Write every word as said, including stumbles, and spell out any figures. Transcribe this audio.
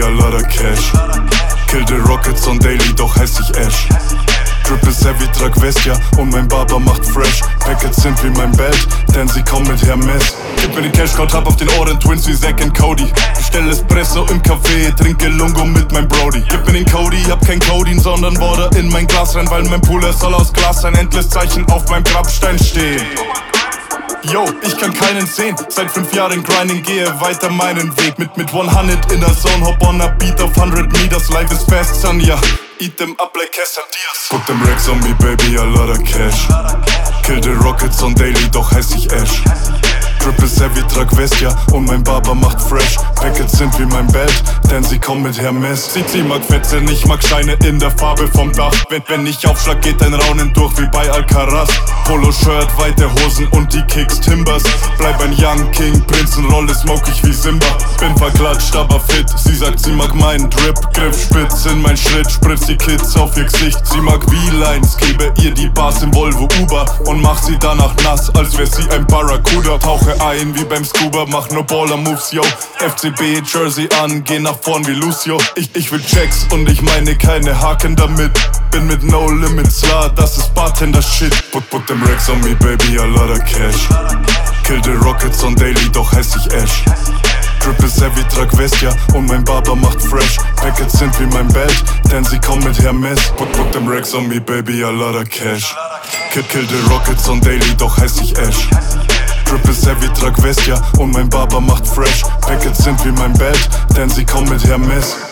a lot of cash. Kill the Rockets on daily, doch heiß ich Ash. Drip ist heavy, trag Vestia und mein Barber macht fresh. Packets sind wie mein Belt, denn sie kommen mit Hermes. Gib mir den Cashcode, hab auf den Ohren Twins wie Zack und Cody. Bestell Espresso im Café, trinke Lungo mit mein Brody. Gib mir den Cody, hab kein Codein, sondern Water in mein Glas rein, weil mein Pool, er soll aus Glas sein. Endless Zeichen auf meinem Grabstein stehen. Yo, ich kann keinen sehen, seit fünf Jahren grinding, gehe weiter meinen Weg. Mit mit hundert in der Zone, hop on a beat auf hundred meters. Life is fast, son, ja, eat them up like quesadillas. Put them racks on me, baby, a lot of cash. Kill the Rockets on daily, doch heiß ich Ash. Drip ist heavy, trag Vestia und mein Barber macht fresh. Packets sind wie mein Belt, denn sie kommen mit Hermes. Sie, sie mag Fetzen, ich mag Scheine in der Farbe vom Dach. Wenn, wenn ich aufschlag, geht ein Raunen durch wie bei Alcaraz. Polo-Shirt, weite Hosen und die Kicks Timbers. Bleib ein Young King, Prinzenrolle smoke ich wie Simba. Bin verklatscht, aber fit, sie sagt, sie mag meinen Drip. Griff spitz in mein Schritt, spritzt die Kids auf ihr Gesicht. Sie mag V-Lines, gebe ihr die Bars im Volvo Uber und mach sie danach nass, als wär sie ein Barracuda. Tauche ein wie beim Scuba, mach nur Baller-Moves, yo. F C B Jersey an, geh nach vorn wie Lucio. Ich, ich will Checks und ich meine keine Haken damit. Bin mit No Limits, klar, das ist Bartender-Shit. Put, put them racks on me, baby, a lot of cash. Kill the Rockets on daily, doch heiß ich Ash. Drip ist heavy, trag Vestia und mein Barber macht fresh. Packets sind wie mein Belt, denn sie kommen mit Hermes. Put, put them racks on me, baby, a lot of cash. Kill, kill the Rockets on daily, doch heiß ich Ash. Drip ist heavy, trag Vestia und mein Barber macht fresh. Packets sind wie mein Belt, denn sie kommen mit Hermes.